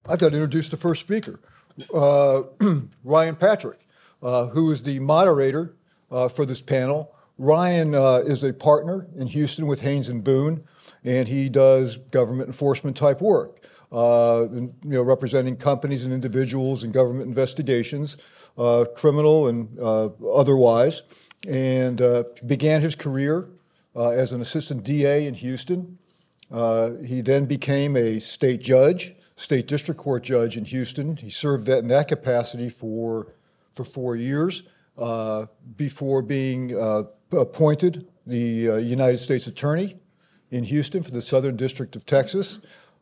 I've got to introduce the first speaker, Ryan Patrick, who is the moderator for this panel. Ryan is a partner in Houston with Haynes and Boone, and he does government enforcement type work, representing companies and individuals in government investigations, criminal and otherwise, and began his career as an assistant DA in Houston. He then became a state district court judge in Houston. He served in that capacity for 4 years before being appointed the United States Attorney in Houston for the Southern District of Texas.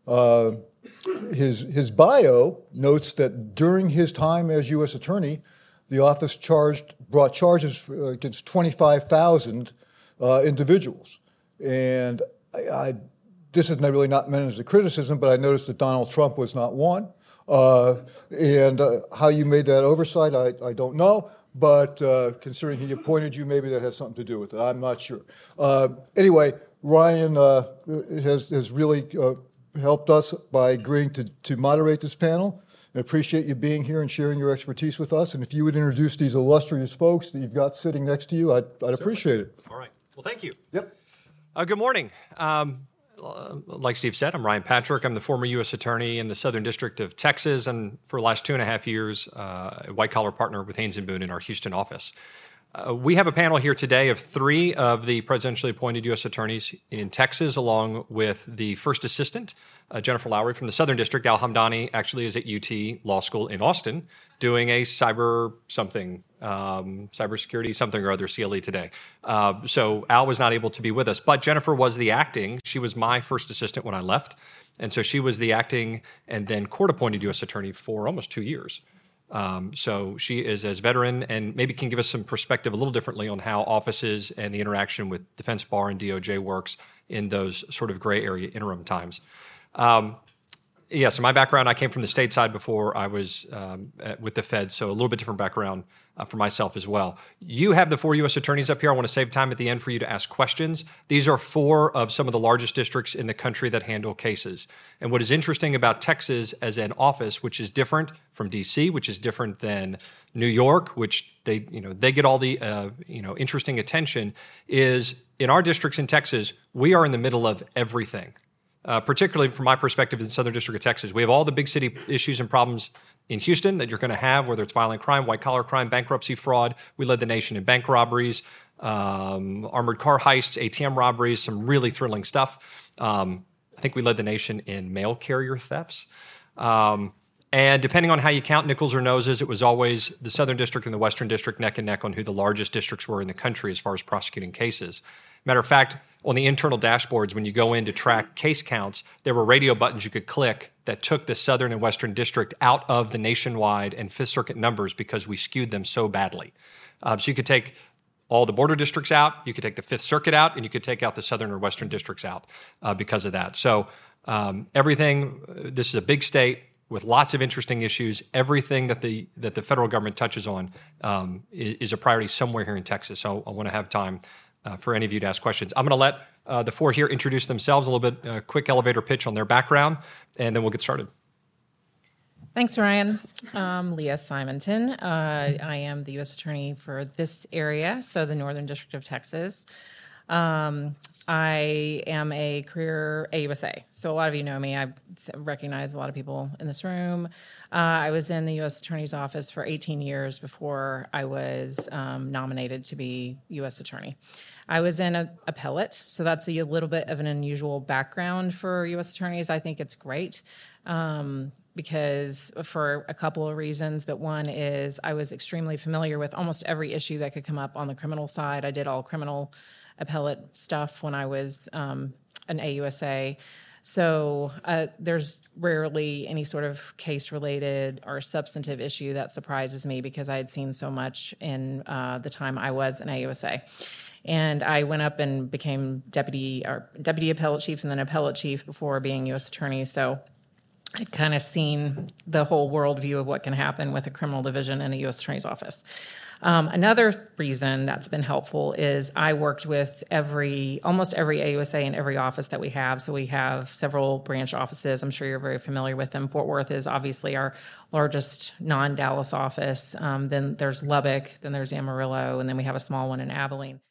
His bio notes that during his time as U.S. Attorney, the office brought charges against 25,000 individuals. And this is really not meant as a criticism, but I noticed that Donald Trump was not one. And how you made that oversight, I don't know. But considering he appointed you, maybe that has something to do with it. I'm not sure. Anyway, Ryan has really helped us by agreeing to moderate this panel. I appreciate you being here and sharing your expertise with us. And if you would introduce these illustrious folks that you've got sitting next to you, I'd appreciate it. All right. Well, thank you. Yep. Good morning. Like Steve said, I'm Ryan Patrick. I'm the former U.S. Attorney in the Southern District of Texas, and for the last 2.5 years, a white-collar partner with Haynes and Boone in our Houston office. We have a panel here today of 3 of the presidentially appointed U.S. attorneys in Texas, along with the first assistant, Jennifer Lowry from the Southern District. Al Hamdani actually is at UT Law School in Austin doing a cybersecurity something or other CLE today. So Al was not able to be with us, but Jennifer was the acting. She was my first assistant when I left. And so she was the acting and then court-appointed U.S. attorney for almost 2 years. So she is as veteran and maybe can give us some perspective a little differently on how offices and the interaction with Defense Bar and DOJ works in those sort of gray area interim times. So my background, I came from the state side before I was with the Fed, so a little bit different background for myself as well. You have the 4 U.S. attorneys up here. I want to save time at the end for you to ask questions. These are 4 of some of the largest districts in the country that handle cases. And what is interesting about Texas as an office, which is different from D.C., which is different than New York, which they get all the interesting attention, is in our districts in Texas, we are in the middle of everything. Particularly from my perspective in the Southern District of Texas. We have all the big city issues and problems in Houston that you're going to have, whether it's violent crime, white-collar crime, bankruptcy fraud. We led the nation in bank robberies, armored car heists, ATM robberies, some really thrilling stuff. I think we led the nation in mail carrier thefts. And depending on how you count nickels or noses, it was always the Southern District and the Western District neck and neck on who the largest districts were in the country as far as prosecuting cases. Matter of fact, on the internal dashboards, when you go in to track case counts, there were radio buttons you could click that took the Southern and Western District out of the nationwide and Fifth Circuit numbers because we skewed them so badly. So you could take all the border districts out, you could take the Fifth Circuit out, and you could take out the Southern or Western districts out because of that. So this is a big state with lots of interesting issues. Everything that the federal government touches on is a priority somewhere here in Texas. So I want to have time for any of you to ask questions. I'm going to let the 4 here introduce themselves, a little bit quick elevator pitch on their background, and then we'll get started. Thanks, Ryan. Leah Simonton. I am the U.S. Attorney for this area, so the Northern District of Texas. I am a career AUSA, so a lot of you know me. I recognize a lot of people in this room. I was in the U.S. Attorney's Office for 18 years before I was nominated to be U.S. Attorney. I was in appellate, so that's a little bit of an unusual background for U.S. attorneys. I think it's great because for a couple of reasons, but one is I was extremely familiar with almost every issue that could come up on the criminal side. I did all criminal appellate stuff when I was an AUSA. So there's rarely any sort of case-related or substantive issue that surprises me because I had seen so much in the time I was an AUSA. And I went up and became deputy appellate chief and then appellate chief before being U.S. attorney. So I'd kind of seen the whole worldview of what can happen with a criminal division in a U.S. attorney's office. Another reason that's been helpful is I worked with almost every AUSA in every office that we have. So we have several branch offices. I'm sure you're very familiar with them. Fort Worth is obviously our largest non-Dallas office. Then there's Lubbock, then there's Amarillo, and then we have a small one in Abilene.